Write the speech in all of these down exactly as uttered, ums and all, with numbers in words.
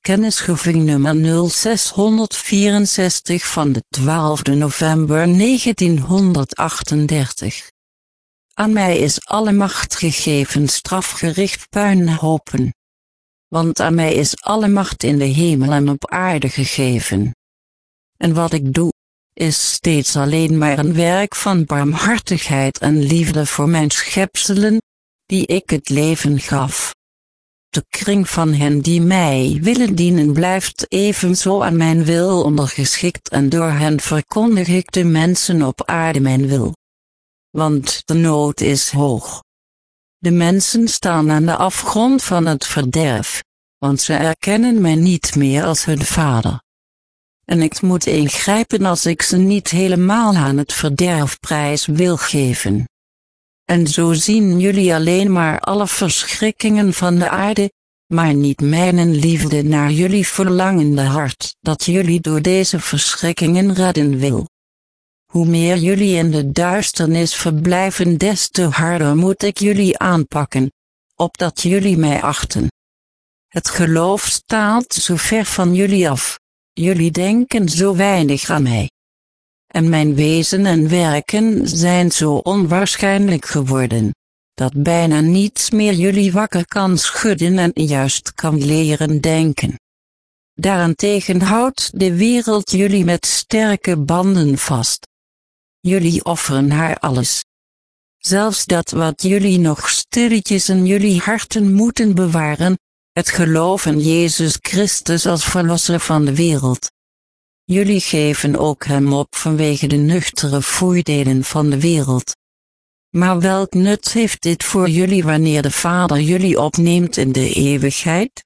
Kennisgeving nummer nul zeshonderdvierenzestig van de twaalfde november negentienhonderdachtendertig. Aan mij is alle macht gegeven strafgericht puinhopen. Want aan mij is alle macht in de hemel en op aarde gegeven. En wat ik doe, is steeds alleen maar een werk van barmhartigheid en liefde voor mijn schepselen, die ik het leven gaf. De kring van hen die mij willen dienen blijft evenzo aan mijn wil ondergeschikt en door hen verkondig ik de mensen op aarde mijn wil. Want de nood is hoog. De mensen staan aan de afgrond van het verderf, want ze erkennen mij niet meer als hun vader. En ik moet ingrijpen als ik ze niet helemaal aan het verderf prijs wil geven. En zo zien jullie alleen maar alle verschrikkingen van de aarde, maar niet mijn liefde naar jullie verlangende hart, dat jullie door deze verschrikkingen redden wil. Hoe meer jullie in de duisternis verblijven, des te harder moet ik jullie aanpakken, opdat jullie mij achten. Het geloof staat zo ver van jullie af, jullie denken zo weinig aan mij. En mijn wezen en werken zijn zo onwaarschijnlijk geworden, dat bijna niets meer jullie wakker kan schudden en juist kan leren denken. Daarentegen houdt de wereld jullie met sterke banden vast. Jullie offeren haar alles. Zelfs dat wat jullie nog stilletjes in jullie harten moeten bewaren, het geloof in Jezus Christus als verlosser van de wereld. Jullie geven ook hem op vanwege de nuchtere voordelen van de wereld. Maar welk nut heeft dit voor jullie wanneer de Vader jullie opneemt in de eeuwigheid?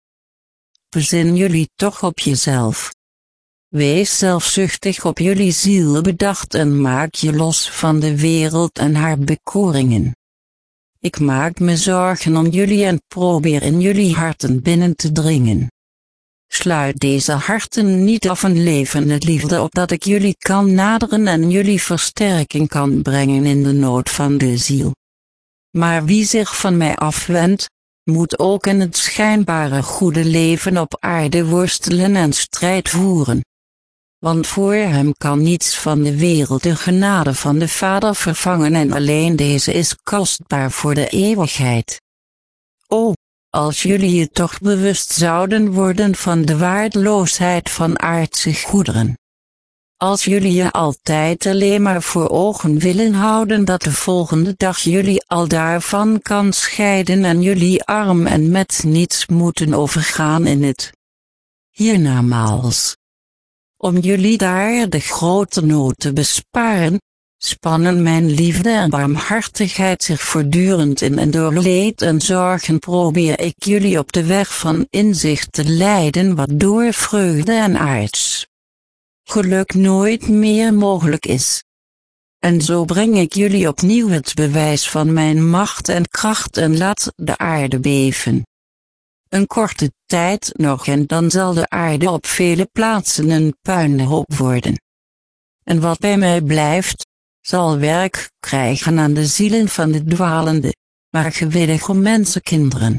Bezin jullie toch op jezelf. Wees zelfzuchtig op jullie ziel bedacht en maak je los van de wereld en haar bekoringen. Ik maak me zorgen om jullie en probeer in jullie harten binnen te dringen. Sluit deze harten niet af en levende liefde opdat ik jullie kan naderen en jullie versterking kan brengen in de nood van de ziel. Maar wie zich van mij afwendt, moet ook in het schijnbare goede leven op aarde worstelen en strijd voeren. Want voor hem kan niets van de wereld de genade van de Vader vervangen en alleen deze is kostbaar voor de eeuwigheid. O, als jullie je toch bewust zouden worden van de waardeloosheid van aardse goederen. Als jullie je altijd alleen maar voor ogen willen houden dat de volgende dag jullie al daarvan kan scheiden en jullie arm en met niets moeten overgaan in het hiernamaals. Om jullie daar de grote nood te besparen, spannen mijn liefde en barmhartigheid zich voortdurend in en door leed en zorgen probeer ik jullie op de weg van inzicht te leiden waardoor vreugde en aards geluk nooit meer mogelijk is. En zo breng ik jullie opnieuw het bewijs van mijn macht en kracht en laat de aarde beven. Een korte tijd nog en dan zal de aarde op vele plaatsen een puinhoop worden. En wat bij mij blijft, zal werk krijgen aan de zielen van de dwalende, maar gewillige mensenkinderen.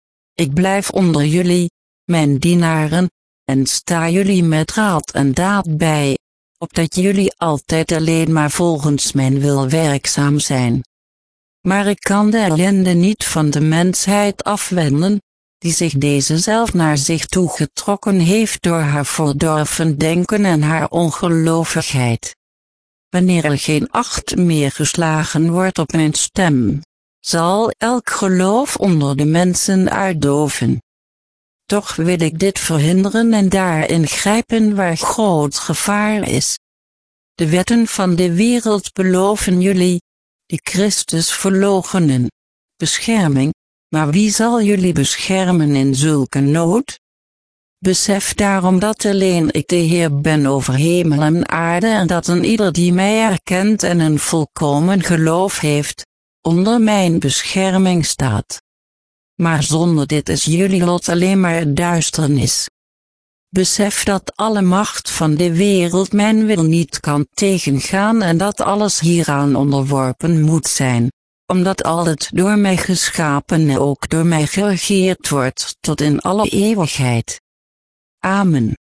Ik blijf onder jullie, mijn dienaren, en sta jullie met raad en daad bij, opdat jullie altijd alleen maar volgens mijn wil werkzaam zijn. Maar ik kan de ellende niet van de mensheid afwenden, die zich deze zelf naar zich toegetrokken heeft door haar verdorven denken en haar ongelovigheid. Wanneer er geen acht meer geslagen wordt op mijn stem, zal elk geloof onder de mensen uitdoven. Toch wil ik dit verhinderen en daarin grijpen waar groot gevaar is. De wetten van de wereld beloven jullie, die Christus verloochenen, bescherming, maar wie zal jullie beschermen in zulke nood? Besef daarom dat alleen ik de Heer ben over hemel en aarde en dat een ieder die mij erkent en een volkomen geloof heeft, onder mijn bescherming staat. Maar zonder dit is jullie lot alleen maar duisternis. Besef dat alle macht van de wereld mijn wil niet kan tegengaan en dat alles hieraan onderworpen moet zijn, omdat al het door mij geschapene ook door mij geregeerd wordt tot in alle eeuwigheid. Amen.